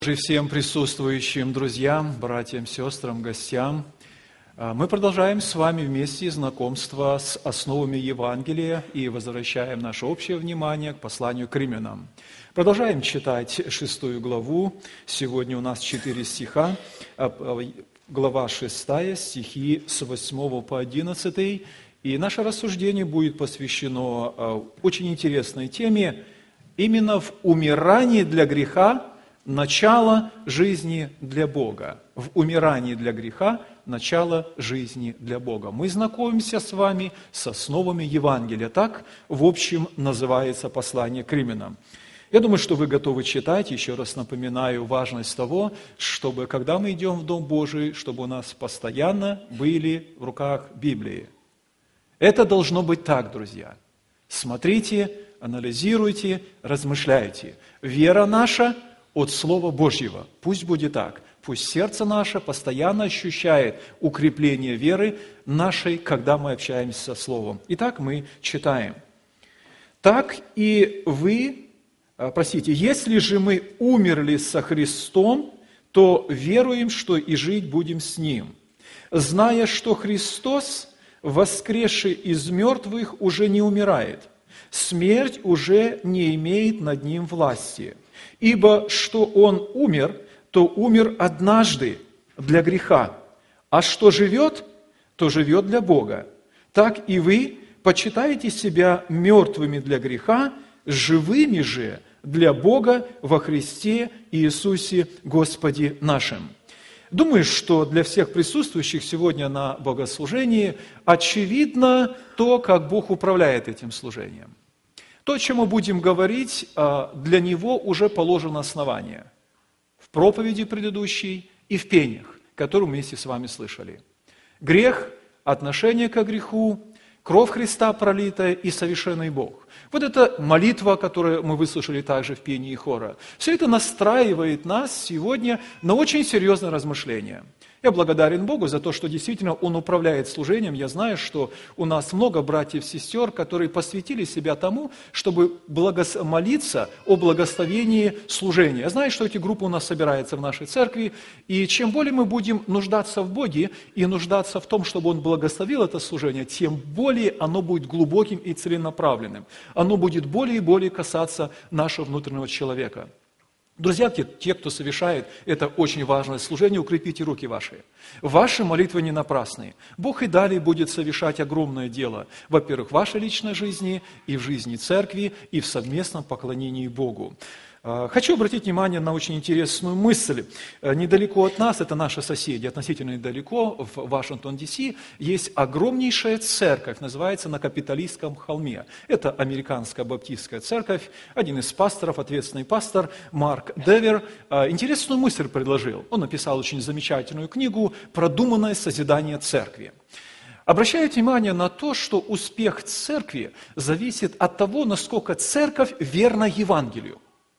Всем присутствующим друзьям, братьям, сестрам, гостям. Мы продолжаем с вами вместе знакомство с основами Евангелия и возвращаем наше общее внимание к посланию к римлянам. Продолжаем читать 6 главу. Сегодня у нас 4 стиха. Глава 6, стихи с 8 по 11. И наше рассуждение будет посвящено очень интересной теме. Именно в умирании для греха начало жизни для Бога. В умирании для греха начало жизни для Бога. Мы знакомимся с вами с основами Евангелия. Так, в общем, называется послание к римлянам. Я думаю, что вы готовы читать. Еще раз напоминаю важность того, чтобы, когда мы идем в Дом Божий, чтобы у нас постоянно были в руках Библии. Это должно быть так, друзья. Смотрите, анализируйте, размышляйте. Вера наша от Слова Божьего. Пусть будет так. Пусть сердце наше постоянно ощущает укрепление веры нашей, когда мы общаемся со Словом. Итак, мы читаем. Так и если же мы умерли со Христом, то веруем, что и жить будем с Ним, зная, что Христос, воскресший из мертвых, уже не умирает, смерть уже не имеет над Ним власти. Ибо что Он умер, то умер однажды для греха, а что живет, то живет для Бога. Так и вы почитаете себя мертвыми для греха, живыми же для Бога во Христе Иисусе Господе нашим. Думаю, что для всех присутствующих сегодня на богослужении очевидно то, как Бог управляет этим служением. То, о чем мы будем говорить, для него уже положено основание. В проповеди предыдущей и в пениях, которые мы вместе с вами слышали. Грех, отношение к греху, кровь Христа пролитая и совершенный Бог. Вот эта молитва, которую мы выслушали также в пении хора, все это настраивает нас сегодня на очень серьезное размышление. Я благодарен Богу за то, что действительно Он управляет служением. Я знаю, что у нас много братьев и сестер, которые посвятили себя тому, чтобы молиться о благословении служения. Я знаю, что эти группы у нас собираются в нашей церкви, и чем более мы будем нуждаться в Боге и нуждаться в том, чтобы Он благословил это служение, тем более оно будет глубоким и целенаправленным. Оно будет более и более касаться нашего внутреннего человека. Друзья, те, кто совершает это очень важное служение, укрепите руки ваши. Ваши молитвы не напрасны. Бог и далее будет совершать огромное дело, во-первых, в вашей личной жизни, и в жизни церкви, и в совместном поклонении Богу. Хочу обратить внимание на очень интересную мысль. Недалеко от нас, это наши соседи, относительно недалеко, в Вашингтон, Д.С., есть огромнейшая церковь, называется на Капитолийском холме. Это американская баптистская церковь. Один из пасторов, ответственный пастор Марк Девер, интересную мысль предложил. Он написал очень замечательную книгу «Продуманное созидание церкви». Обращаю внимание на то, что успех церкви зависит от того, насколько церковь верна Евангелию.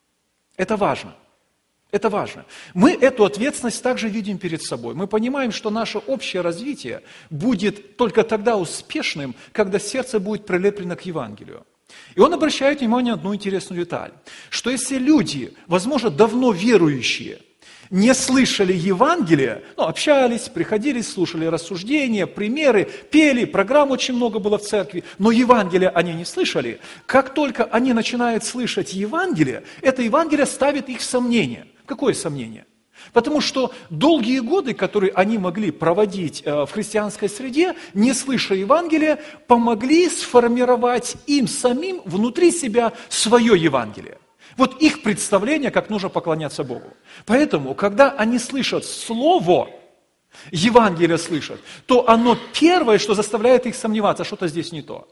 Это важно. Это важно. Мы эту ответственность также видим перед собой. Мы понимаем, что наше общее развитие будет только тогда успешным, когда сердце будет прилеплено к Евангелию. И он обращает внимание на одну интересную деталь, что если люди, возможно, давно верующие, не слышали Евангелия, общались, приходили, слушали рассуждения, примеры, пели, программ очень много было в церкви, но Евангелия они не слышали. Как только они начинают слышать Евангелие, это Евангелие ставит их в сомнение. Какое сомнение? Потому что долгие годы, которые они могли проводить в христианской среде, не слыша Евангелия, помогли сформировать им самим внутри себя свое Евангелие. Вот их представление, как нужно поклоняться Богу. Поэтому, когда они слышат Слово, Евангелие слышат, то оно первое, что заставляет их сомневаться, что-то здесь не то.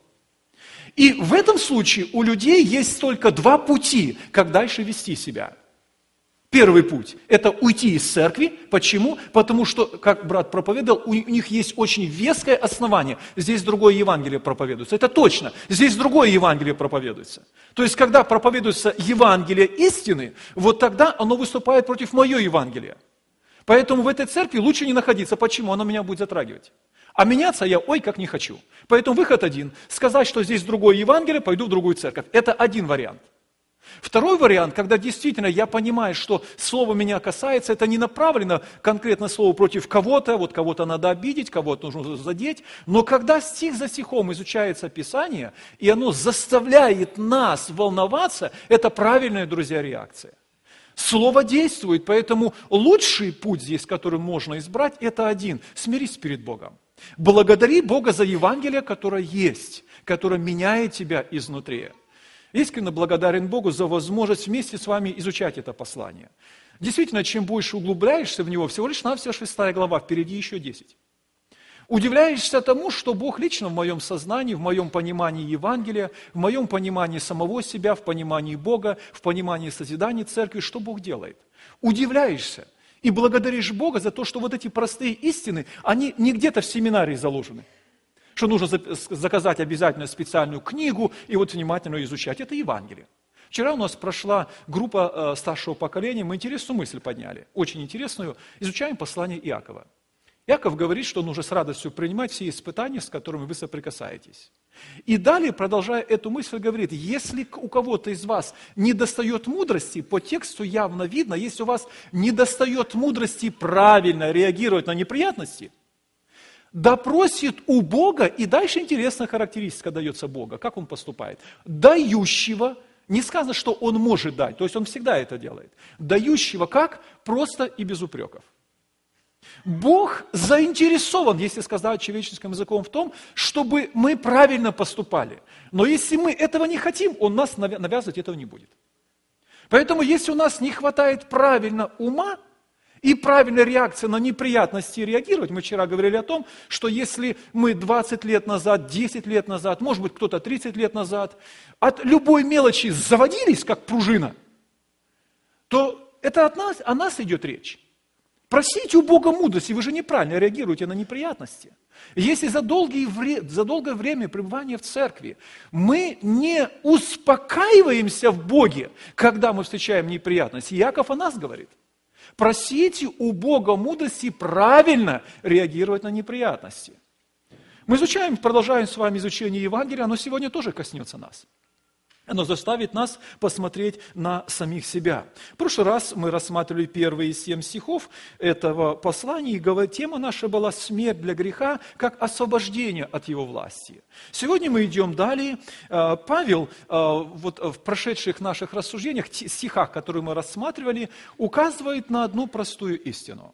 И в этом случае у людей есть только два пути, как дальше вести себя. Первый путь – это уйти из церкви. Почему? Потому что, как брат проповедовал, у них есть очень веское основание. Здесь другое Евангелие проповедуется. Это точно. Здесь другое Евангелие проповедуется. То есть, когда проповедуется Евангелие истины, вот тогда оно выступает против моего Евангелия. Поэтому в этой церкви лучше не находиться. Почему? Оно меня будет затрагивать. А меняться я, как не хочу. Поэтому выход один – сказать, что здесь другое Евангелие, пойду в другую церковь. Это один вариант. Второй вариант, когда действительно я понимаю, что слово меня касается, это не направлено конкретно слово против кого-то, вот кого-то надо обидеть, кого-то нужно задеть, но когда стих за стихом изучается Писание, и оно заставляет нас волноваться, это правильная, друзья, реакция. Слово действует, поэтому лучший путь здесь, который можно избрать, это один – смирись перед Богом. Благодари Бога за Евангелие, которое есть, которое меняет тебя изнутри. Искренне благодарен Богу за возможность вместе с вами изучать это послание. Действительно, чем больше углубляешься в него, всего лишь навсего 6 глава, впереди еще 10. Удивляешься тому, что Бог лично в моем сознании, в моем понимании Евангелия, в моем понимании самого себя, в понимании Бога, в понимании созидания церкви, что Бог делает. Удивляешься и благодаришь Бога за то, что вот эти простые истины, они не где-то в семинарии заложены. Что нужно заказать обязательно специальную книгу и вот внимательно изучать. Это Евангелие. Вчера у нас прошла группа старшего поколения, мы интересную мысль подняли, очень интересную. Изучаем послание Иакова. Иаков говорит, что нужно с радостью принимать все испытания, с которыми вы соприкасаетесь. И далее, продолжая эту мысль, говорит, если у кого-то из вас недостает мудрости, по тексту явно видно, если у вас недостает мудрости правильно реагировать на неприятности, да просит у Бога, и дальше интересная характеристика дается Бога, как Он поступает. Дающего, не сказано, что Он может дать, то есть Он всегда это делает. Дающего как? Просто и без упреков. Бог заинтересован, если сказать человеческим языком, в том, чтобы мы правильно поступали. Но если мы этого не хотим, Он нас навязывать этого не будет. Поэтому, если у нас не хватает правильно ума, и правильная реакция на неприятности реагировать. Мы вчера говорили о том, что если мы 20 лет назад, 10 лет назад, может быть, кто-то 30 лет назад, от любой мелочи заводились, как пружина, то это о нас идет речь. Просите у Бога мудрости, вы же неправильно реагируете на неприятности. Если за долгое время пребывания в церкви мы не успокаиваемся в Боге, когда мы встречаем неприятности, Иаков о нас говорит. Просите у Бога мудрости правильно реагировать на неприятности. Мы продолжаем с вами изучение Евангелия, оно сегодня тоже коснется нас. Оно заставит нас посмотреть на самих себя. В прошлый раз мы рассматривали первые 7 стихов этого послания, и тема наша была «Смерть для греха, как освобождение от его власти». Сегодня мы идем далее. Павел вот в прошедших наших рассуждениях, стихах, которые мы рассматривали, указывает на одну простую истину,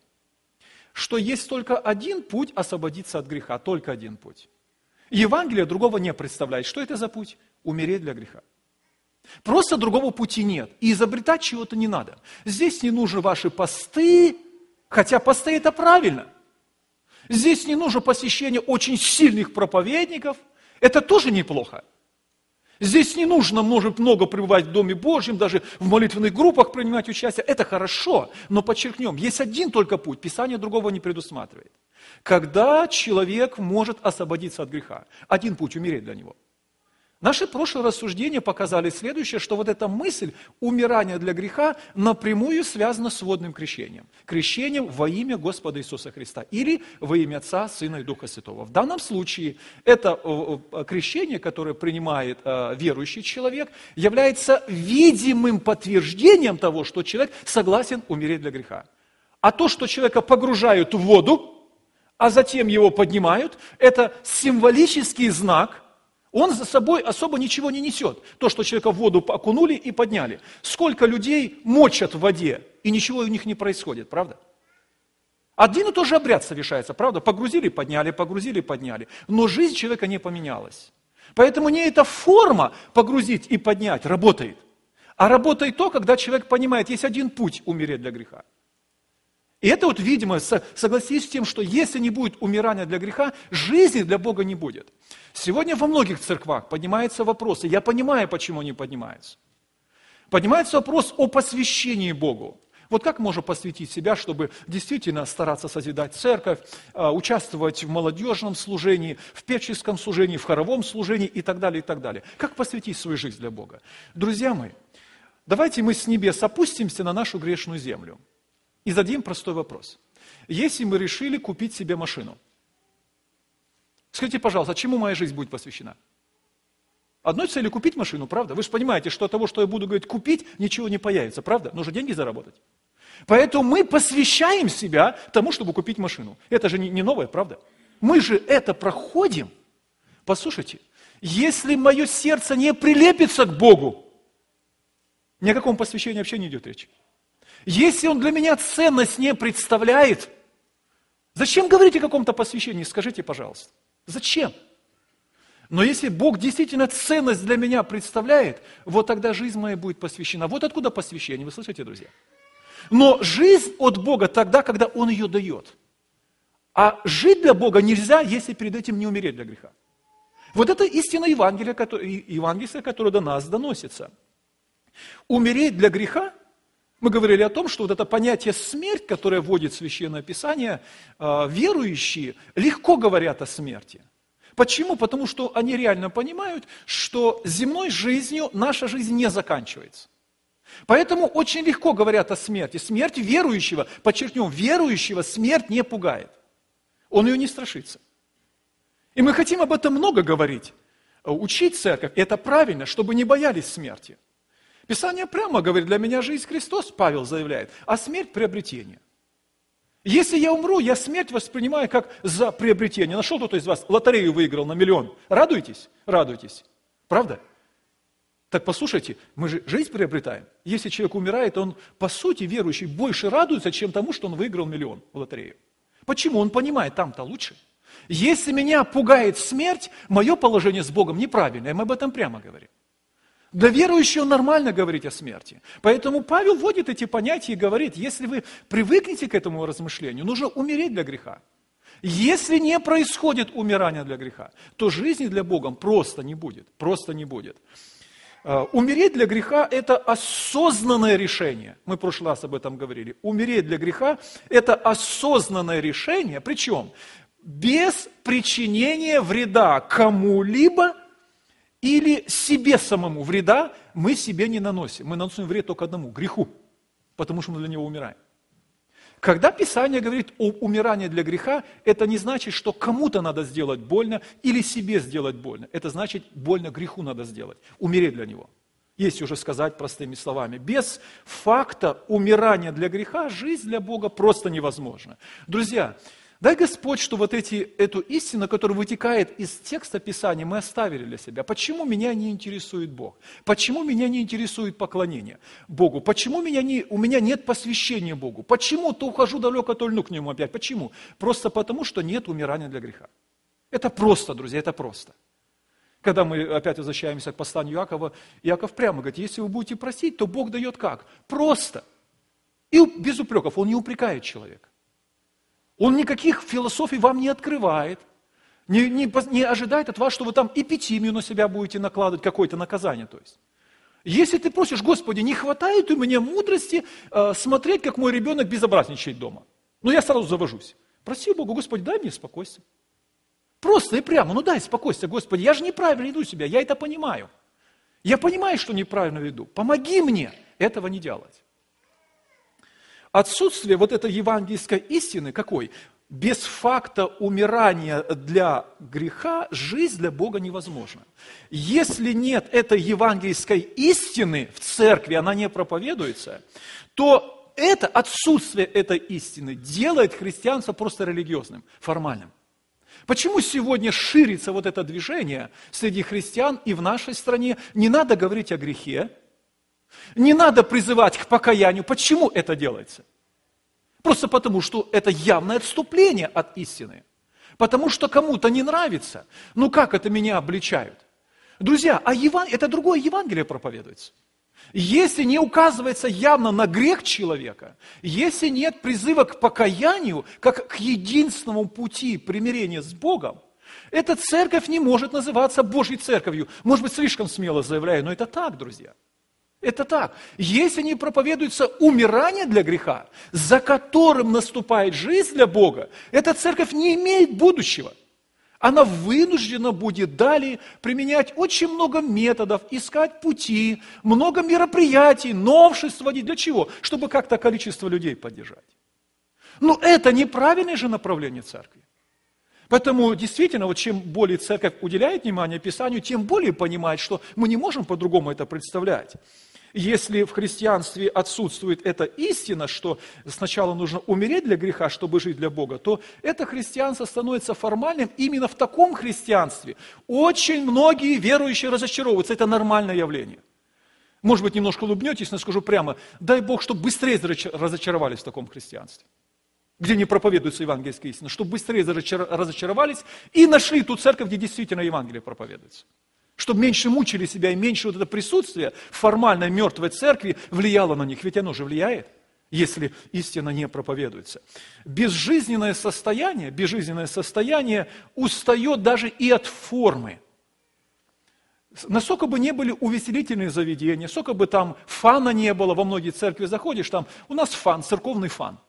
что есть только один путь освободиться от греха, только один путь. Евангелие другого не представляет. Что это за путь? Умереть для греха. Просто другого пути нет. И изобретать чего-то не надо. Здесь не нужны ваши посты, хотя посты это правильно. Здесь не нужно посещение очень сильных проповедников, это тоже неплохо. Здесь не нужно много пребывать в Доме Божьем, даже в молитвенных группах принимать участие, это хорошо. Но подчеркнем, есть один только путь, Писание другого не предусматривает. Когда человек может освободиться от греха, один путь – умереть для него. Наши прошлые рассуждения показали следующее, что вот эта мысль умирания для греха напрямую связана с водным крещением. Крещением во имя Господа Иисуса Христа или во имя Отца, Сына и Духа Святого. В данном случае это крещение, которое принимает верующий человек, является видимым подтверждением того, что человек согласен умереть для греха. А то, что человека погружают в воду, а затем его поднимают, это символический знак. Он за собой особо ничего не несет. То, что человека в воду окунули и подняли. Сколько людей мочат в воде, и ничего у них не происходит, правда? Один и тот же обряд совершается, правда? Погрузили, подняли. Но жизнь человека не поменялась. Поэтому не эта форма погрузить и поднять работает. А работает то, когда человек понимает, есть один путь умереть для греха. И это вот, видимо, согласись с тем, что если не будет умирания для греха, жизни для Бога не будет. Сегодня во многих церквах поднимаются вопросы, я понимаю, почему они поднимаются. Поднимается вопрос о посвящении Богу. Вот как можно посвятить себя, чтобы действительно стараться созидать церковь, участвовать в молодежном служении, в певческом служении, в хоровом служении и так далее, и так далее. Как посвятить свою жизнь для Бога? Друзья мои, давайте мы с небес опустимся на нашу грешную землю. И зададим простой вопрос. Если мы решили купить себе машину, скажите, пожалуйста, чему моя жизнь будет посвящена? Одной цели купить машину, правда? Вы же понимаете, что от того, что я буду говорить купить, ничего не появится, правда? Нужно деньги заработать. Поэтому мы посвящаем себя тому, чтобы купить машину. Это же не новое, правда? Мы же это проходим. Послушайте, если мое сердце не прилепится к Богу, ни о каком посвящении вообще не идет речь. Если Он для меня ценность не представляет, зачем говорить о каком-то посвящении, скажите, пожалуйста. Зачем? Но если Бог действительно ценность для меня представляет, вот тогда жизнь моя будет посвящена. Вот откуда посвящение, вы слышите, друзья? Но жизнь от Бога тогда, когда Он ее дает. А жить для Бога нельзя, если перед этим не умереть для греха. Вот это истина евангельская, которая до нас доносится. Умереть для греха, мы говорили о том, что вот это понятие смерть, которое вводит Священное Писание, верующие легко говорят о смерти. Почему? Потому что они реально понимают, что земной жизнью наша жизнь не заканчивается. Поэтому очень легко говорят о смерти. Смерть верующего, подчеркнем, верующего смерть не пугает. Он ее не страшится. И мы хотим об этом много говорить. Учить церковь, это правильно, чтобы не боялись смерти. Писание прямо говорит, для меня жизнь Христос, Павел заявляет, а смерть приобретение. Если я умру, я смерть воспринимаю как за приобретение. Нашел кто-то из вас, лотерею выиграл на 1 000 000. Радуйтесь? Радуйтесь. Правда? Так послушайте, мы же жизнь приобретаем. Если человек умирает, он, по сути, верующий, больше радуется, чем тому, что он выиграл 1 000 000 в лотерею. Почему? Он понимает, там-то лучше. Если меня пугает смерть, мое положение с Богом неправильное, мы об этом прямо говорим. Для верующего нормально говорить о смерти. Поэтому Павел вводит эти понятия и говорит, если вы привыкнете к этому размышлению, нужно умереть для греха. Если не происходит умирание для греха, то жизни для Бога просто не будет. Просто не будет. Умереть для греха – это осознанное решение. Мы в прошлый раз об этом говорили. Умереть для греха – это осознанное решение, причем без причинения вреда кому-либо или себе самому. Вреда мы себе не наносим. Мы наносим вред только одному – греху, потому что мы для него умираем. Когда Писание говорит о умирании для греха, это не значит, что кому-то надо сделать больно или себе сделать больно. Это значит, больно греху надо сделать, умереть для него. Если уже сказать простыми словами. Без факта умирания для греха жизнь для Бога просто невозможна. Друзья, дай Господь, что вот эту истину, которая вытекает из текста Писания, мы оставили для себя. Почему меня не интересует Бог? Почему меня не интересует поклонение Богу? Почему у меня нет посвящения Богу? Почему то ухожу далеко, то льну к Нему опять? Почему? Просто потому, что нет умирания для греха. Это просто, друзья, это просто. Когда мы опять возвращаемся к посланию Иакова, Иаков прямо говорит, если вы будете просить, то Бог дает как? Просто. И без упреков, Он не упрекает человека. Он никаких философий вам не открывает, не ожидает от вас, что вы там эпитимию на себя будете накладывать, какое-то наказание. То есть. Если ты просишь, Господи, не хватает у меня мудрости смотреть, как мой ребенок безобразничает дома. Ну, я сразу завожусь. Проси Бога, Господи, дай мне спокойствие. Просто и прямо, дай спокойствие, Господи, я же неправильно веду себя, я это понимаю. Я понимаю, что неправильно веду. Помоги мне этого не делать. Отсутствие вот этой евангельской истины какой? Без факта умирания для греха жизнь для Бога невозможна. Если нет этой евангельской истины в церкви, она не проповедуется, то это отсутствие этой истины делает христианство просто религиозным, формальным. Почему сегодня ширится вот это движение среди христиан и в нашей стране? Не надо говорить о грехе, не надо призывать к покаянию. Почему это делается? Просто потому, что это явное отступление от истины. Потому что кому-то не нравится. Ну как это меня обличают? Друзья, это другое Евангелие проповедуется. Если не указывается явно на грех человека, если нет призыва к покаянию, как к единственному пути примирения с Богом, эта церковь не может называться Божьей церковью. Может быть, слишком смело заявляю, но это так, друзья. Это так. Если не проповедуется умирание для греха, за которым наступает жизнь для Бога, эта церковь не имеет будущего. Она вынуждена будет далее применять очень много методов, искать пути, много мероприятий, новшеств вводить. Для чего? Чтобы как-то количество людей поддержать. Но это неправильное же направление церкви. Поэтому действительно, вот чем более церковь уделяет внимание Писанию, тем более понимает, что мы не можем по-другому это представлять. Если в христианстве отсутствует эта истина, что сначала нужно умереть для греха, чтобы жить для Бога, то это христианство становится формальным. Именно в таком христианстве очень многие верующие разочаровываются. Это нормальное явление. Может быть, немножко улыбнетесь, но скажу прямо, дай Бог, чтобы быстрее разочаровались в таком христианстве, где не проповедуется евангельская истина, чтобы быстрее разочаровались и нашли ту церковь, где действительно Евангелие проповедуется. Чтобы меньше мучили себя и меньше вот это присутствие формальной мертвой церкви влияло на них. Ведь оно же влияет, если истина не проповедуется. Безжизненное состояние устает даже и от формы. Насколько бы не были увеселительные заведения, сколько бы там фана не было, во многие церкви заходишь, там у нас фан, церковный фан.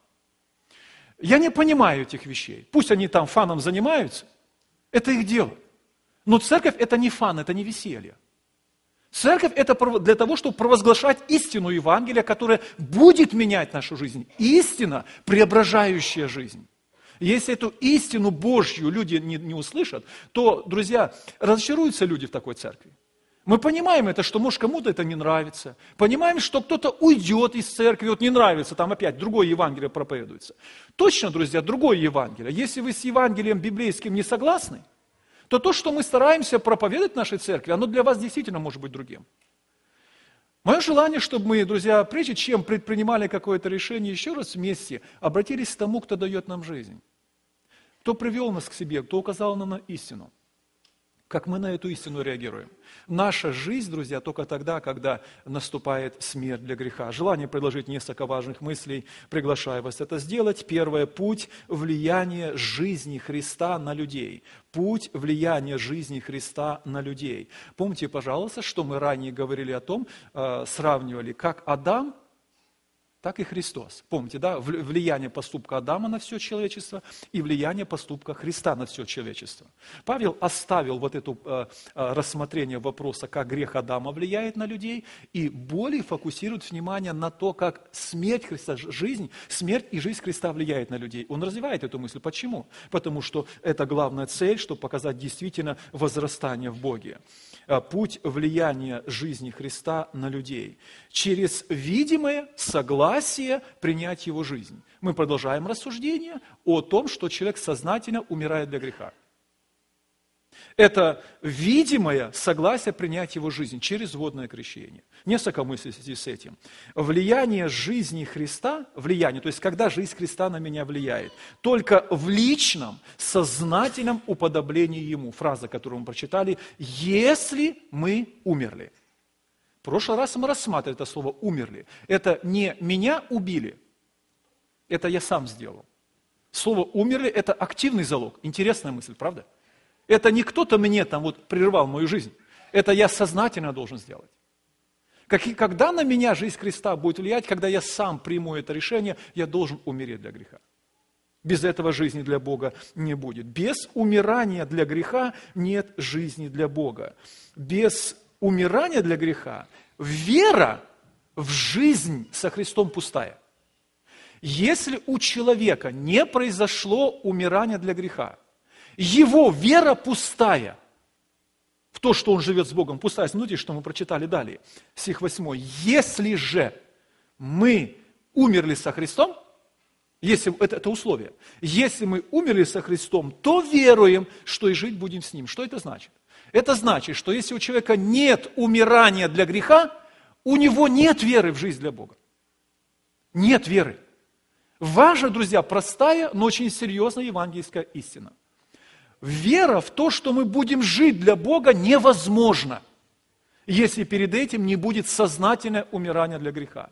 Я не понимаю этих вещей. Пусть они там фаном занимаются, это их дело. Но церковь – это не фан, это не веселье. Церковь – это для того, чтобы провозглашать истину Евангелия, которая будет менять нашу жизнь. Истина, преображающая жизнь. Если эту истину Божью люди не услышат, то, друзья, разочаруются люди в такой церкви. Мы понимаем это, что, может, кому-то это не нравится. Понимаем, что кто-то уйдет из церкви, вот не нравится, там опять другое Евангелие проповедуется. Точно, друзья, другое Евангелие. Если вы с Евангелием библейским не согласны, то, что мы стараемся проповедовать в нашей церкви, оно для вас действительно может быть другим. Мое желание, чтобы мы, друзья, прежде чем предпринимали какое-то решение, еще раз вместе обратились к тому, кто дает нам жизнь. Кто привел нас к себе, кто указал нам на истину. Как мы на эту истину реагируем. Наша жизнь, друзья, только тогда, когда наступает смерть для греха. Желание предложить несколько важных мыслей, приглашаю вас это сделать. Первое – путь влияния жизни Христа на людей. Путь влияния жизни Христа на людей. Помните, пожалуйста, что мы ранее говорили о том, сравнивали, как Адам, так и Христос. Помните, да, влияние поступка Адама на все человечество и влияние поступка Христа на все человечество. Павел оставил вот это рассмотрение вопроса, как грех Адама влияет на людей, и более фокусирует внимание на то, как смерть Христа, смерть и жизнь Христа влияет на людей. Он развивает эту мысль. Почему? Потому что это главная цель, чтобы показать действительно возрастание в Боге. Путь влияния жизни Христа на людей. Через видимое согласие принять Его жизнь. Мы продолжаем рассуждение о том, что человек сознательно умирает для греха. Это видимое согласие принять Его жизнь через водное крещение. Несколько мыслей в связи с этим. Влияние жизни Христа, то есть когда жизнь Христа на меня влияет, только в личном, сознательном уподоблении Ему. Фраза, которую мы прочитали, «если мы умерли». В прошлый раз мы рассматривали это слово «умерли». Это не меня убили, это я сам сделал. Слово «умерли» – это активный залог. Интересная мысль, правда? Это не кто-то мне там вот прервал мою жизнь. Это я сознательно должен сделать. Когда на меня жизнь Христа будет влиять, когда я сам приму это решение, я должен умереть для греха. Без этого жизни для Бога не будет. Без умирания для греха нет жизни для Бога. Без умирания для греха вера в жизнь со Христом пустая. Если у человека не произошло умирание для греха, его вера пустая в то, что он живет с Богом. Пустая. Смотрите, что мы прочитали далее. Стих 8. Если же мы умерли со Христом, это условие, если мы умерли со Христом, то веруем, что и жить будем с Ним. Что это значит? Это значит, что если у человека нет умирания для греха, у него нет веры в жизнь для Бога. Нет веры. Важна, друзья, простая, но очень серьезная евангельская истина. Вера в то, что мы будем жить для Бога, невозможна, если перед этим не будет сознательное умирание для греха.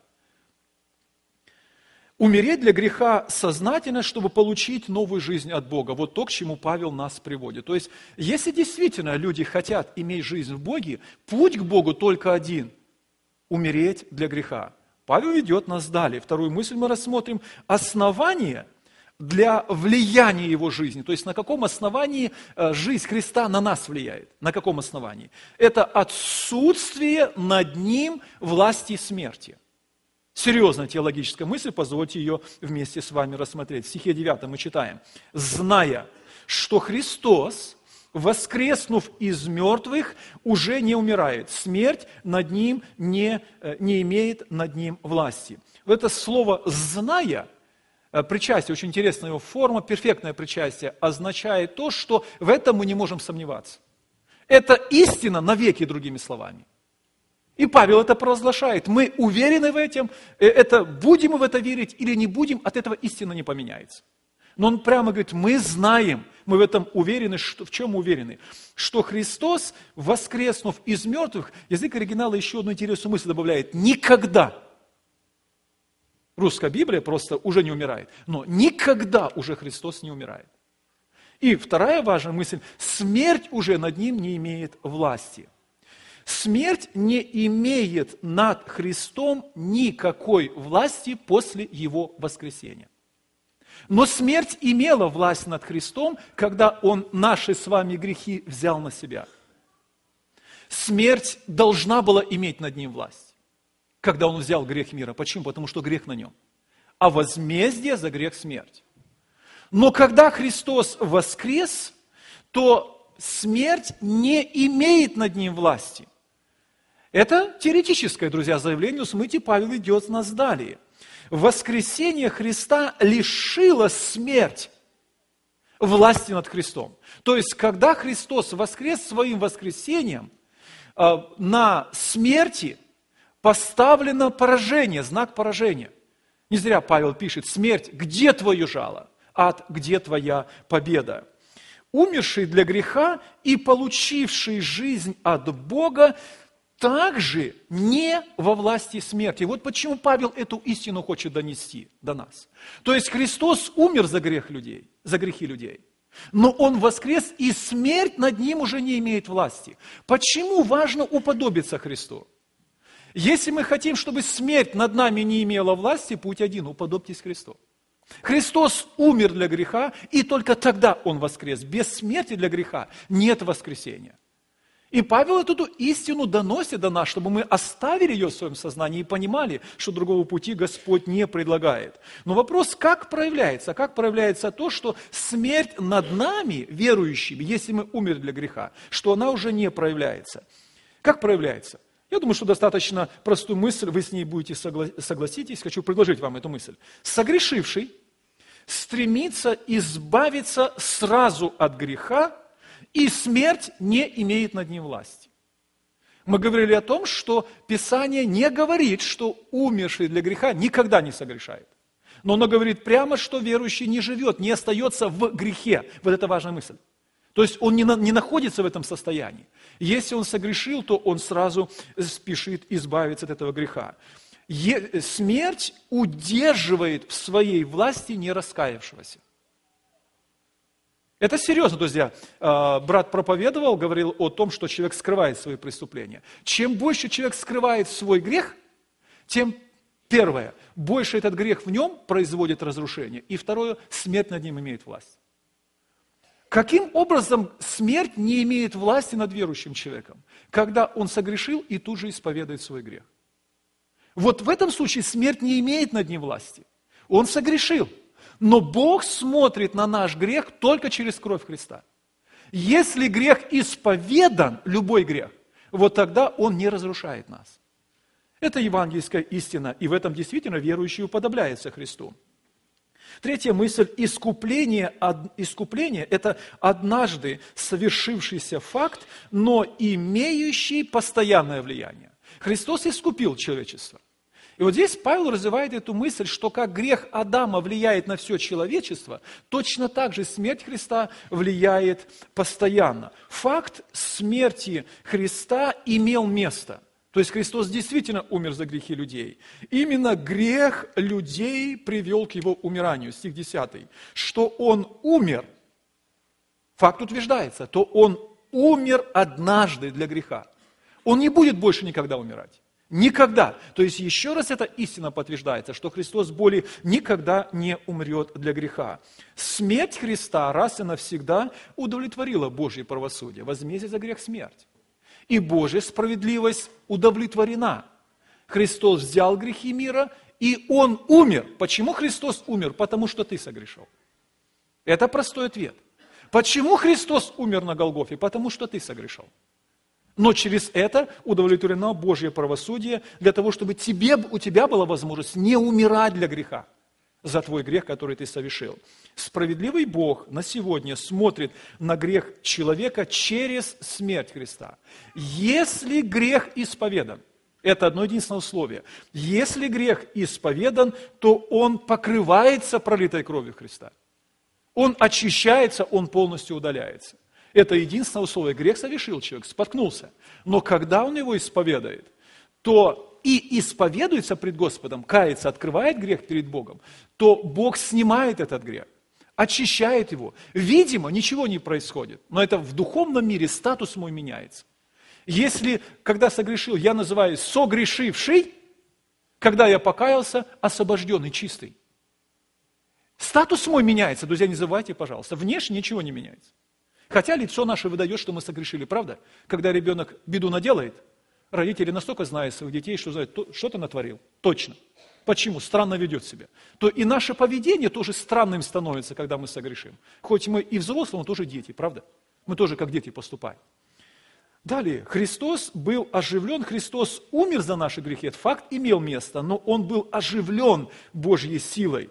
Умереть для греха сознательно, чтобы получить новую жизнь от Бога. Вот то, к чему Павел нас приводит. То есть, если действительно люди хотят иметь жизнь в Боге, путь к Богу только один – умереть для греха. Павел ведет нас далее. Вторую мысль мы рассмотрим. Основание для влияния его жизни. То есть на каком основании жизнь Христа на нас влияет? На каком основании? Это отсутствие над ним власти смерти. Серьезная теологическая мысль, позвольте ее вместе с вами рассмотреть. В стихе 9 мы читаем: «Зная, что Христос, воскреснув из мертвых, уже не умирает, смерть над ним не имеет над ним власти». Вот это слово «зная», причастие, очень интересная его форма, перфектное причастие, означает то, что в этом мы не можем сомневаться. Это истина навеки, другими словами. И Павел это провозглашает. Мы уверены в этом, будем мы в это верить или не будем, от этого истина не поменяется. Но он прямо говорит, мы знаем, мы в этом уверены, в чем мы уверены? Что Христос, воскреснув из мертвых, язык оригинала еще одну интересную мысль добавляет, никогда. Русская Библия просто уже не умирает, но никогда уже Христос не умирает. И вторая важная мысль, смерть уже над ним не имеет власти. Смерть не имеет над Христом никакой власти после Его воскресения. Но смерть имела власть над Христом, когда Он наши с вами грехи взял на себя. Смерть должна была иметь над Ним власть, когда Он взял грех мира. Почему? Потому что грех на Нем. А возмездие за грех – смерть. Но когда Христос воскрес, то смерть не имеет над Ним власти. Это теоретическое, друзья, заявление, в смысле Павел идет нас далее. Воскресение Христа лишило смерть власти над Христом. То есть, когда Христос воскрес своим воскресением, на смерти поставлено поражение, знак поражения. Не зря Павел пишет, смерть, где твое жало? Ад, где твоя победа? Умерший для греха и получивший жизнь от Бога также не во власти смерти. Вот почему Павел эту истину хочет донести до нас. То есть Христос умер за грех людей, за грехи людей. Но Он воскрес, и смерть над Ним уже не имеет власти. Почему важно уподобиться Христу? Если мы хотим, чтобы смерть над нами не имела власти, путь один – уподобьтесь Христу. Христос умер для греха, и только тогда Он воскрес. Без смерти для греха нет воскресения. И Павел эту истину доносит до нас, чтобы мы оставили ее в своем сознании и понимали, что другого пути Господь не предлагает. Но вопрос, как проявляется? Как проявляется то, что смерть над нами, верующими, если мы умерли для греха, что она уже не проявляется? Как проявляется? Я думаю, что достаточно простую мысль, вы с ней будете согласитесь, хочу предложить вам эту мысль. Согрешивший стремится избавиться сразу от греха, и смерть не имеет над ним власти. Мы говорили о том, что Писание не говорит, что умерший для греха никогда не согрешает. Но оно говорит прямо, что верующий не живет, не остается в грехе. Вот это важная мысль. То есть он не находится в этом состоянии. Если он согрешил, то он сразу спешит избавиться от этого греха. Смерть удерживает в своей власти нераскаявшегося. Это серьезно, друзья. Брат проповедовал, говорил о том, что человек скрывает свои преступления. Чем больше человек скрывает свой грех, тем, первое, больше этот грех в нем производит разрушение. И второе, смерть над ним имеет власть. Каким образом смерть не имеет власти над верующим человеком? Когда он согрешил и тут же исповедует свой грех. Вот в этом случае смерть не имеет над ним власти. Он согрешил. Но Бог смотрит на наш грех только через кровь Христа. Если грех исповедан, любой грех, вот тогда он не разрушает нас. Это евангельская истина, и в этом действительно верующий уподобляется Христу. Третья мысль. Искупление – это однажды совершившийся факт, но имеющий постоянное влияние. Христос искупил человечество. И вот здесь Павел развивает эту мысль, что как грех Адама влияет на все человечество, точно так же смерть Христа влияет постоянно. Факт смерти Христа имел место. То есть Христос действительно умер за грехи людей. Именно грех людей привел к Его умиранию. Стих 10. Что Он умер, факт утверждается, то Он умер однажды для греха. Он не будет больше никогда умирать. Никогда. То есть еще раз эта истина подтверждается, что Христос более никогда не умрет для греха. Смерть Христа раз и навсегда удовлетворила Божье правосудие. Возмездие за грех – смерть. И Божья справедливость удовлетворена. Христос взял грехи мира и Он умер. Почему Христос умер? Потому что ты согрешил. Это простой ответ. Почему Христос умер на Голгофе? Потому что ты согрешил. Но через это удовлетворено Божье правосудие для того, чтобы у тебя была возможность не умирать для греха, за твой грех, который ты совершил. Справедливый Бог на сегодня смотрит на грех человека через смерть Христа. Если грех исповедан, это одно единственное условие, если грех исповедан, то он покрывается пролитой кровью Христа. Он очищается, он полностью удаляется. Это единственное условие. Грех совершил человек, споткнулся. Но когда он его исповедует, то и исповедуется пред Господом, кается, открывает грех перед Богом, то Бог снимает этот грех, очищает его. Видимо, ничего не происходит, но это в духовном мире статус мой меняется. Если, когда согрешил, я называюсь согрешивший, когда я покаялся, освобожденный, чистый. Статус мой меняется, друзья, не забывайте, пожалуйста, внешне ничего не меняется. Хотя лицо наше выдает, что мы согрешили, правда? Когда ребенок беду наделает, родители настолько знают своих детей, что знают, что ты натворил. Точно. Почему? Странно ведет себя. То и наше поведение тоже странным становится, когда мы согрешим. Хоть мы и взрослые, но тоже дети, правда? Мы тоже как дети поступаем. Далее, Христос был оживлен, Христос умер за наши грехи. Этот факт имел место, но Он был оживлен Божьей силой.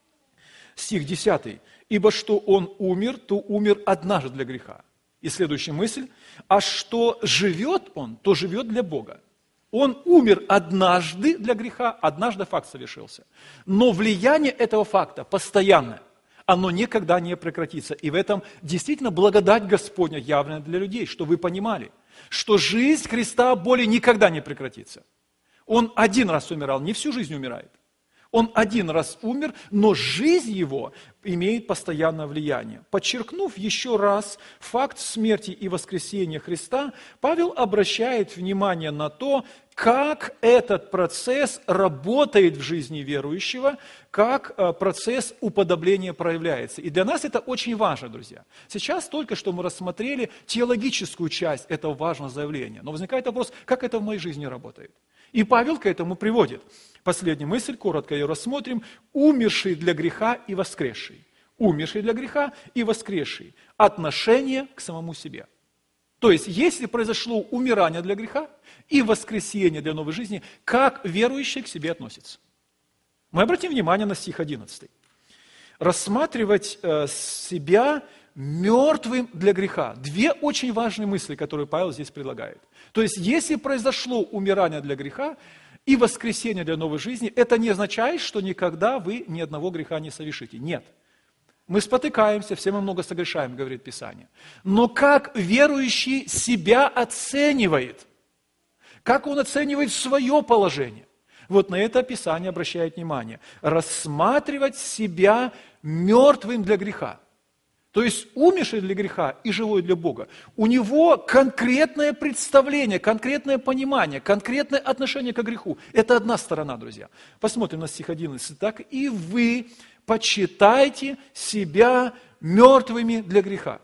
Стих 10. «Ибо что Он умер, то умер однажды для греха». И следующая мысль. «А что живет Он, то живет для Бога». Он умер однажды для греха, однажды факт совершился. Но влияние этого факта постоянное. Оно никогда не прекратится. И в этом действительно благодать Господня явлена для людей, что вы понимали, что жизнь Христа более никогда не прекратится. Он один раз умирал, не всю жизнь умирает. Он один раз умер, но жизнь его имеет постоянное влияние. Подчеркнув еще раз факт смерти и воскресения Христа, Павел обращает внимание на то, как этот процесс работает в жизни верующего, как процесс уподобления проявляется. И для нас это очень важно, друзья. Сейчас только что мы рассмотрели теологическую часть этого важного заявления. Но возникает вопрос, как это в моей жизни работает. И Павел к этому приводит. Последняя мысль, коротко ее рассмотрим. Умерший для греха и воскресший. Умерший для греха и воскресший. Отношение к самому себе. То есть, если произошло умирание для греха и воскресение для новой жизни, как верующий к себе относится? Мы обратим внимание на стих 11. Рассматривать себя мертвым для греха. Две очень важные мысли, которые Павел здесь предлагает. То есть, если произошло умирание для греха и воскресение для новой жизни, это не означает, что никогда вы ни одного греха не совершите. Нет. Мы спотыкаемся, все мы много согрешаем, говорит Писание. Но как верующий себя оценивает? Как он оценивает свое положение? Вот на это Писание обращает внимание. Рассматривать себя мертвым для греха. То есть умерший для греха и живой для Бога. У него конкретное представление, конкретное понимание, конкретное отношение к греху. Это одна сторона, друзья. Посмотрим на стих 11. «Так и вы почитайте себя мертвыми для греха».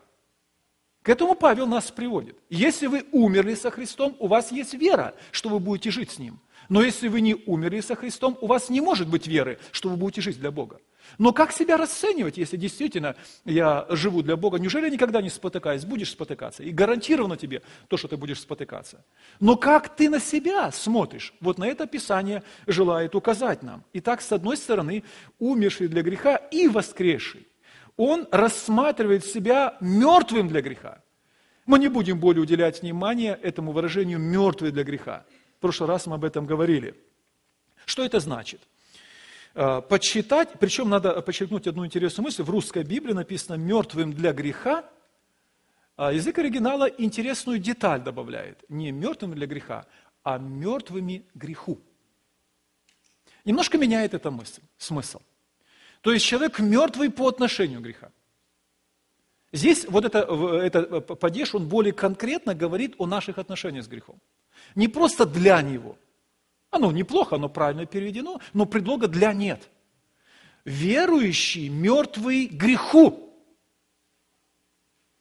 К этому Павел нас приводит. Если вы умерли со Христом, у вас есть вера, что вы будете жить с Ним. Но если вы не умерли со Христом, у вас не может быть веры, что вы будете жить для Бога. Но как себя расценивать, если действительно я живу для Бога? Неужели я никогда не спотыкаюсь? Будешь спотыкаться. И гарантированно тебе то, что ты будешь спотыкаться. Но как ты на себя смотришь? Вот на это Писание желает указать нам. Итак, с одной стороны, умерший для греха и воскресший. Он рассматривает себя мертвым для греха. Мы не будем более уделять внимание этому выражению «мертвый для греха». В прошлый раз мы об этом говорили. Что это значит? Почитать, причем надо подчеркнуть одну интересную мысль, в русской Библии написано «мертвым для греха», а язык оригинала интересную деталь добавляет. Не мертвым для греха, а мертвыми греху. Немножко меняет эта смысл. То есть человек мертвый по отношению к греха. Здесь вот это падеж, он более конкретно говорит о наших отношениях с грехом. Не просто для него. Оно неплохо, оно правильно переведено, но предлога «для» нет. Верующий мертвый греху.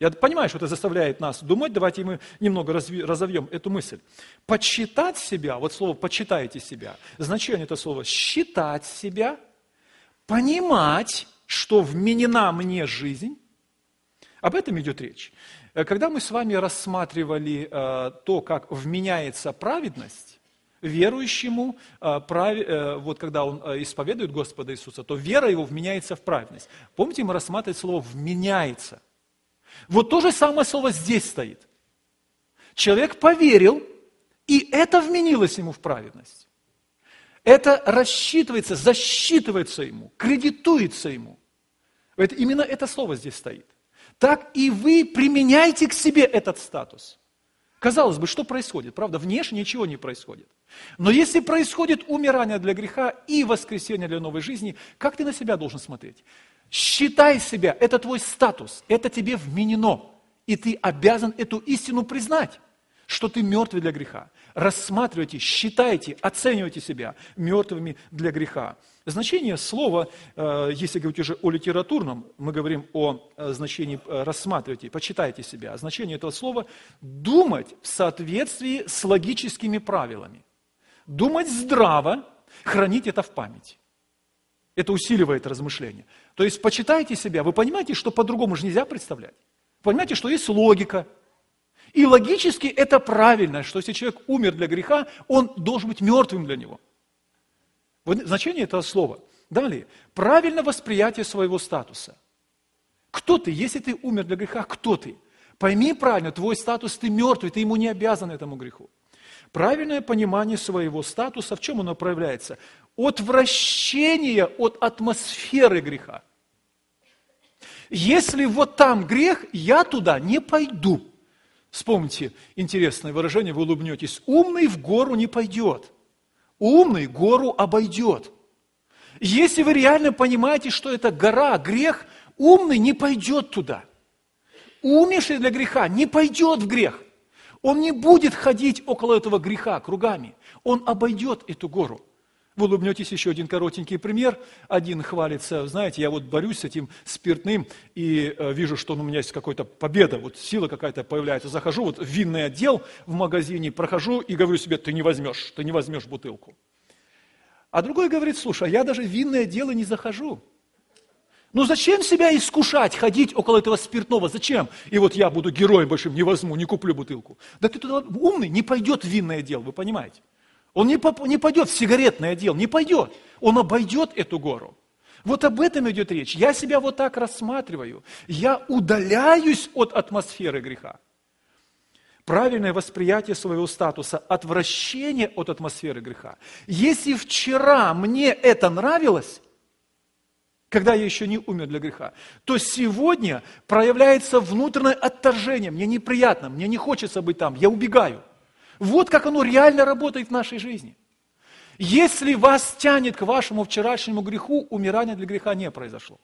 Я понимаю, что это заставляет нас думать, давайте мы немного разовьем эту мысль. Почитать себя, вот слово «почитайте себя», значение этого слова «считать себя», понимать, что вменена мне жизнь, об этом идет речь. Когда мы с вами рассматривали то, как вменяется праведность, верующему, вот когда он исповедует Господа Иисуса, то вера его вменяется в праведность. Помните, мы рассматривали слово «вменяется». Вот то же самое слово здесь стоит. Человек поверил, и это вменилось ему в праведность. Это рассчитывается, засчитывается ему, кредитуется ему. Именно это слово здесь стоит. Так и вы применяйте к себе этот статус. Казалось бы, что происходит? Правда, внешне ничего не происходит. Но если происходит умирание для греха и воскресение для новой жизни, как ты на себя должен смотреть? Считай себя, это твой статус, это тебе вменено. И ты обязан эту истину признать, что ты мертвый для греха. Рассматривайте, считайте, оценивайте себя мертвыми для греха. Значение слова, если говорить уже о литературном, мы говорим о значении рассматривайте, почитайте себя. Значение этого слова – думать в соответствии с логическими правилами. Думать здраво, хранить это в памяти. Это усиливает размышления. То есть почитайте себя, вы понимаете, что по-другому же нельзя представлять. Понимаете, что есть логика. И логически это правильно, что если человек умер для греха, он должен быть мертвым для него. Вот значение этого слова. Далее. Правильное восприятие своего статуса. Кто ты? Если ты умер для греха, кто ты? Пойми правильно, твой статус, ты мертвый, ты ему не обязан этому греху. Правильное понимание своего статуса, в чем оно проявляется? Отвращение от атмосферы греха. Если вот там грех, я туда не пойду. Вспомните интересное выражение, вы улыбнетесь. Умный в гору не пойдет. Умный гору обойдет. Если вы реально понимаете, что это гора, грех, умный не пойдет туда. Умерший для греха не пойдет в грех. Он не будет ходить около этого греха кругами. Он обойдет эту гору. Вы улыбнетесь, еще один коротенький пример. Один хвалится, знаете, я вот борюсь с этим спиртным и вижу, что у меня есть какая-то победа, вот сила какая-то появляется. Захожу вот в винный отдел в магазине, прохожу и говорю себе, ты не возьмешь бутылку. А другой говорит, слушай, я даже в винное отдел не захожу. Ну зачем себя искушать, ходить около этого спиртного, зачем? И вот я буду героем большим, не возьму, не куплю бутылку. Да ты туда умный, не пойдет в винное отдел, вы понимаете? Он не пойдет в сигаретный отдел, не пойдет. Он обойдет эту гору. Вот об этом идет речь. Я себя вот так рассматриваю. Я удаляюсь от атмосферы греха. Правильное восприятие своего статуса, отвращение от атмосферы греха. Если вчера мне это нравилось, когда я еще не умер для греха, то сегодня проявляется внутреннее отторжение. Мне неприятно, мне не хочется быть там, я убегаю. Вот как оно реально работает в нашей жизни. Если вас тянет к вашему вчерашнему греху, умирание для греха не произошло.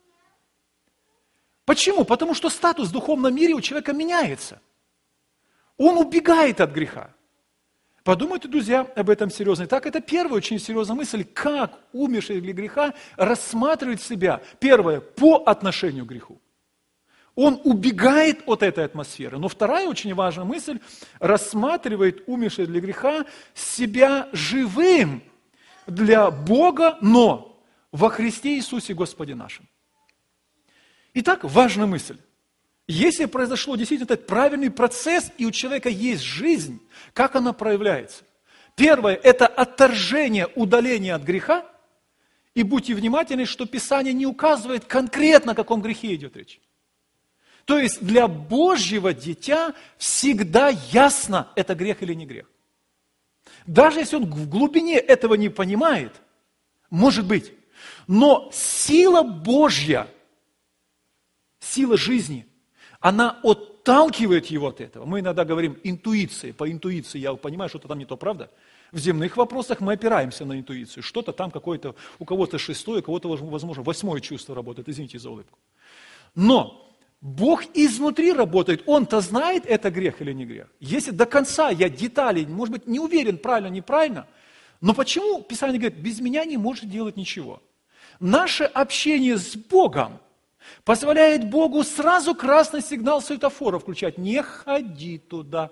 Почему? Потому что статус в духовном мире у человека меняется. Он убегает от греха. Подумайте, друзья, об этом серьезно. Итак, это первая очень серьезная мысль, как умерший для греха рассматривает себя, первое, по отношению к греху. Он убегает от этой атмосферы. Но вторая очень важная мысль, рассматривает умерший для греха себя живым для Бога, но во Христе Иисусе Господе нашим. Итак, важная мысль. Если произошло действительно этот правильный процесс, и у человека есть жизнь, как она проявляется? Первое – это отторжение, удаление от греха. И будьте внимательны, что Писание не указывает конкретно, о каком грехе идет речь. То есть для Божьего дитя всегда ясно, это грех или не грех. Даже если он в глубине этого не понимает, может быть, но сила Божья, сила жизни, она отталкивает его от этого. Мы иногда говорим интуиция, по интуиции, я понимаю, что-то там не то, правда? В земных вопросах мы опираемся на интуицию, что-то там какое-то, у кого-то шестое, у кого-то, возможно, восьмое чувство работает, извините за улыбку. Но Бог изнутри работает, Он-то знает, это грех или не грех. Если до конца я деталей, может быть, не уверен, правильно, неправильно, но почему Писание говорит, без меня не может делать ничего? Наше общение с Богом Позволяет Богу сразу красный сигнал светофора включать. Не ходи туда.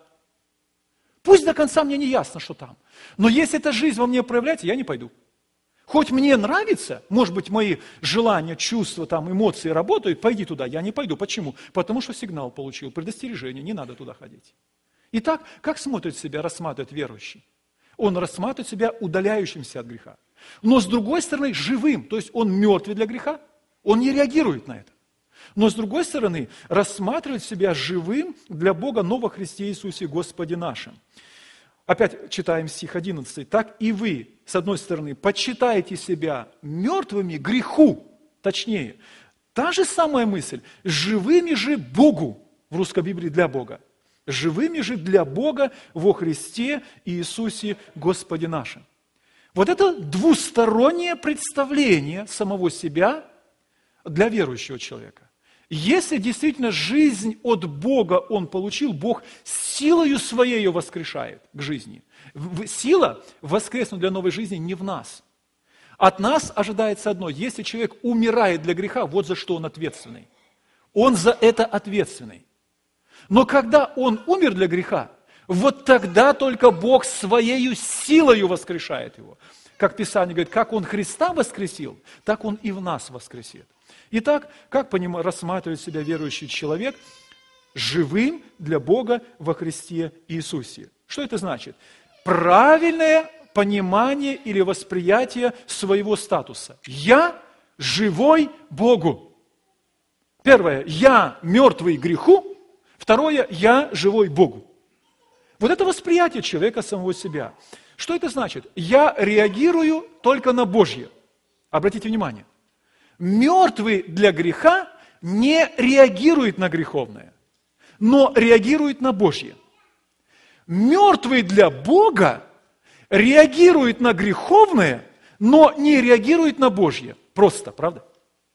Пусть до конца мне не ясно, что там. Но если эта жизнь во мне проявляется, я не пойду. Хоть мне нравится, может быть, мои желания, чувства, там, эмоции работают, пойди туда, я не пойду. Почему? Потому что сигнал получил, предостережение, не надо туда ходить. Итак, как смотрит себя, рассматривает верующий? Он рассматривает себя удаляющимся от греха. Но с другой стороны, живым, то есть он мертвый для греха, он не реагирует на это. Но с другой стороны, рассматривает себя живым для Бога, но во Христе Иисусе Господе нашим. Опять читаем стих 11. «Так и вы, с одной стороны, почитаете себя мертвыми греху». Точнее, та же самая мысль. «Живыми же Богу». В русской Библии «для Бога». «Живыми же для Бога во Христе Иисусе Господе нашим». Вот это двустороннее представление самого себя для верующего человека. Если действительно жизнь от Бога он получил, Бог силою своей ее воскрешает к жизни. Сила воскреснуть для новой жизни не в нас. От нас ожидается одно. Если человек умирает для греха, вот за что он ответственный. Он за это ответственный. Но когда он умер для греха, вот тогда только Бог своей силою воскрешает его. Как Писание говорит, как Он Христа воскресил, так Он и в нас воскресит. Итак, как рассматривает себя верующий человек? Живым для Бога во Христе Иисусе. Что это значит? Правильное понимание или восприятие своего статуса. Я живой Богу. Первое, я мертвый греху. Второе, я живой Богу. Вот это восприятие человека самого себя. Что это значит? Я реагирую только на Божье. Обратите внимание. Мертвый для греха не реагирует на греховное, но реагирует на Божье. Мертвый для Бога реагирует на греховное, но не реагирует на Божье. Просто, правда?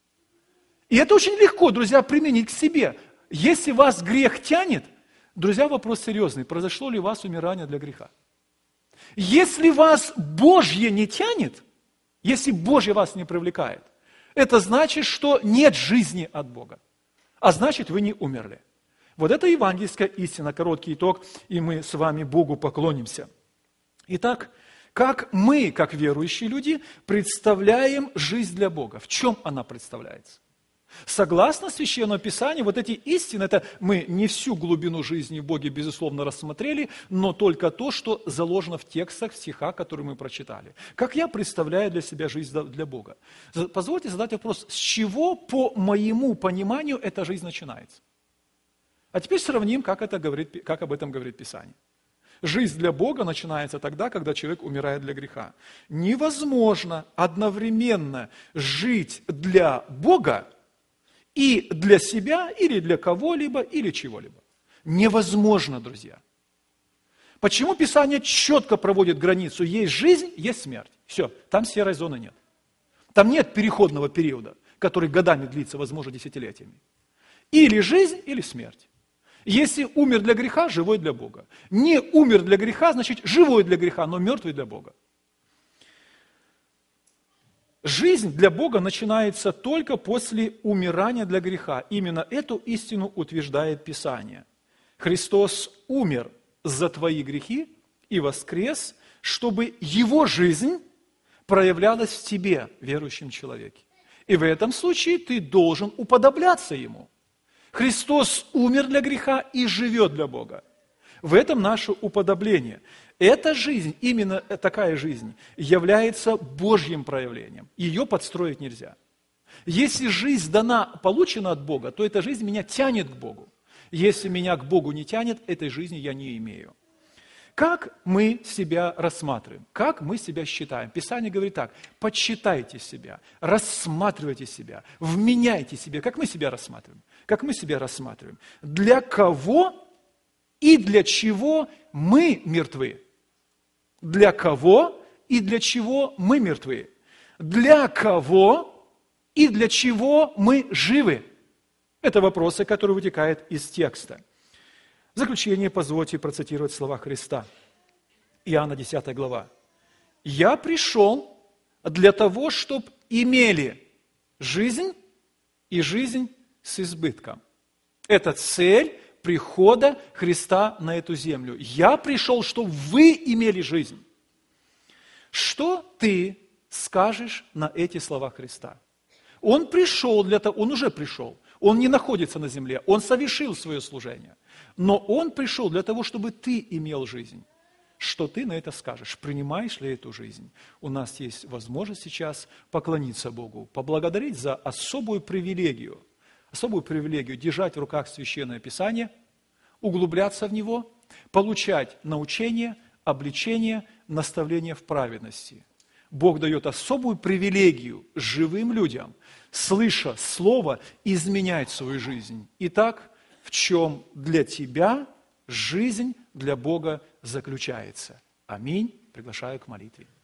И это очень легко, друзья, применить к себе. Если вас грех тянет, друзья, вопрос серьезный. Произошло ли у вас умирание для греха? Если вас Божье не тянет, если Божье вас не привлекает, это значит, что нет жизни от Бога. А значит, вы не умерли. Вот это евангельская истина, короткий итог, и мы с вами Богу поклонимся. Итак, как мы, как верующие люди, представляем жизнь для Бога? В чем она представляется? Согласно Священному Писанию, вот эти истины, это мы не всю глубину жизни в Боге, безусловно, рассмотрели, но только то, что заложено в текстах, в стихах, которые мы прочитали. Как я представляю для себя жизнь для Бога? Позвольте задать вопрос, с чего, по моему пониманию, эта жизнь начинается? А теперь сравним, как об этом говорит Писание. Жизнь для Бога начинается тогда, когда человек умирает для греха. Невозможно одновременно жить для Бога и для себя, или для кого-либо, или чего-либо. Невозможно, друзья. Почему Писание четко проводит границу? Есть жизнь, есть смерть. Все, там серой зоны нет. Там нет переходного периода, который годами длится, возможно, десятилетиями. Или жизнь, или смерть. Если умер для греха, живой для Бога. Не умер для греха, значит, живой для греха, но мертвый для Бога. Жизнь для Бога начинается только после умирания для греха. Именно эту истину утверждает Писание. Христос умер за твои грехи и воскрес, чтобы Его жизнь проявлялась в тебе, верующем человеке. И в этом случае ты должен уподобляться Ему. Христос умер для греха и живет для Бога. В этом наше уподобление. Эта жизнь, именно такая жизнь, является Божьим проявлением. Ее подстроить нельзя. Если жизнь получена от Бога, то эта жизнь меня тянет к Богу. Если меня к Богу не тянет, этой жизни я не имею. Как мы себя рассматриваем? Как мы себя считаем? Писание говорит так: подсчитайте себя, рассматривайте себя, вменяйте себя. Как мы себя рассматриваем? Как мы себя рассматриваем? Для кого и для чего мы мертвы? Для кого и для чего мы мертвы? Для кого и для чего мы живы? Это вопросы, которые вытекают из текста. В заключение позвольте процитировать слова Христа. Иоанна 10 глава. «Я пришел для того, чтобы имели жизнь и жизнь с избытком. Это цель прихода Христа на эту землю. Я пришел, чтобы вы имели жизнь. Что ты скажешь на эти слова Христа? Он пришел для того, он уже пришел. Он не находится на земле, он совершил свое служение. Но он пришел для того, чтобы ты имел жизнь. Что ты на это скажешь? Принимаешь ли эту жизнь? У нас есть возможность сейчас поклониться Богу, поблагодарить за особую привилегию держать в руках Священное Писание, углубляться в него, получать научение, обличение, наставление в праведности. Бог дает особую привилегию живым людям, слыша Слово, изменять свою жизнь. Итак, в чем для тебя жизнь для Бога заключается? Аминь. Приглашаю к молитве.